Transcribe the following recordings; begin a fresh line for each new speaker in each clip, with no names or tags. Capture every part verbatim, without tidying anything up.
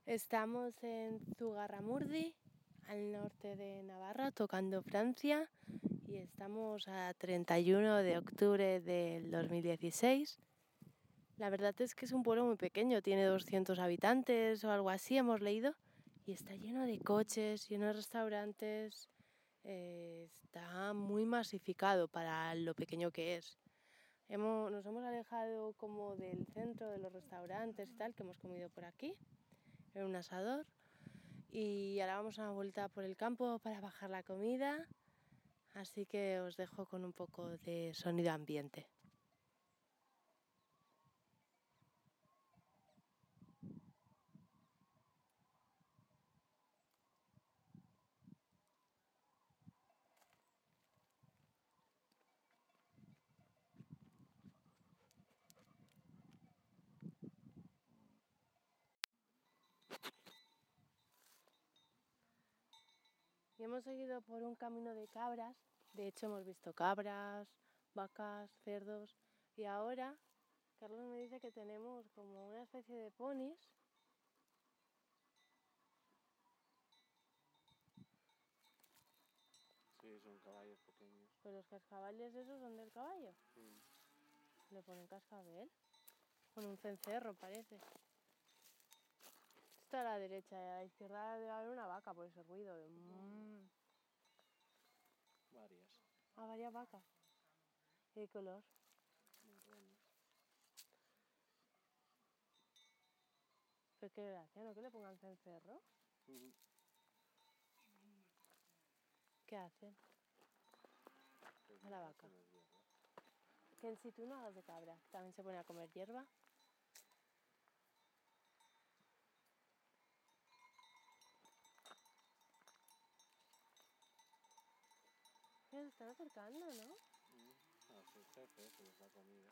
Estamos en Zugarramurdi, al norte de Navarra, tocando Francia, y estamos a treinta y uno de octubre del dos mil dieciséis. La verdad es que es un pueblo muy pequeño, tiene doscientos habitantes o algo así, hemos leído, y está lleno de coches, lleno de restaurantes, eh, está muy masificado para lo pequeño que es. Hemos, nos hemos alejado como del centro de los restaurantes y tal, que hemos comido por aquí, en un asador, y ahora vamos a una vuelta por el campo para bajar la comida, así que os dejo con un poco de sonido ambiente. Y hemos seguido por un camino de cabras, de hecho hemos visto cabras, vacas, cerdos, y ahora Carlos me dice que tenemos como una especie de ponis.
Sí, son caballos pequeños.
Pues los cascabeles esos son del caballo.
Sí.
Le ponen cascabel, con un cencerro parece. Está a la derecha y a la izquierda debe haber una vaca por ese ruido. De... Mm.
Varias.
Ah, varias vacas. ¿Y de color?
Marrones.
Pues qué gracia, ¿no? Que le pongan cencerro.
Uh-huh.
¿Qué hacen?
Pues
A la vaca.
hierba.
Que en situ no hagas de cabra, también se pone a comer hierba. Se están acercando, ¿no?
Uh-huh. A sus jefes se les da comida.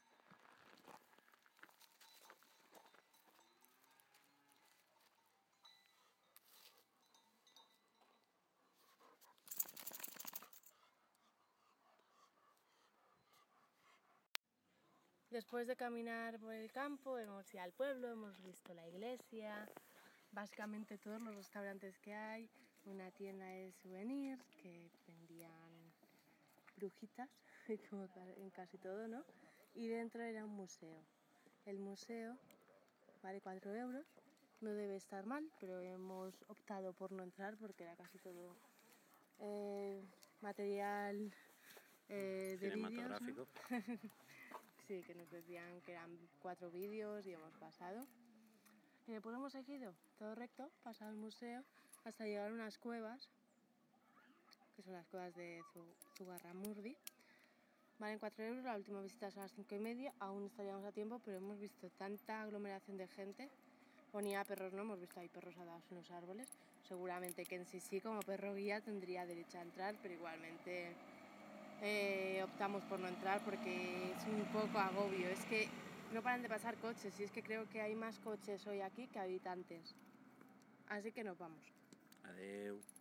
Después de caminar por el campo, hemos ido al pueblo, hemos visto la iglesia, básicamente todos los restaurantes que hay, una tienda de souvenirs que vendían brujitas, como en casi todo, ¿no? Y dentro era un museo. El museo vale cuatro euros, no debe estar mal, pero hemos optado por no entrar porque era casi todo eh, material eh, de vídeos, ¿no? Sí, que nos decían que eran cuatro vídeos y hemos pasado. Y después hemos seguido todo recto, pasado el museo, hasta llegar a unas cuevas, que son las cuevas de Zugarramurdi. Valen cuatro euros, la última visita es a las cinco y media, aún estaríamos a tiempo, pero hemos visto tanta aglomeración de gente. Ponía perros, no hemos visto ahí perros atados en los árboles. Seguramente que en sí sí, como perro guía, tendría derecho a entrar, pero igualmente eh, optamos por no entrar porque es un poco agobio. Es que no paran de pasar coches y es que creo que hay más coches hoy aquí que habitantes. Así que nos vamos.
Adeu.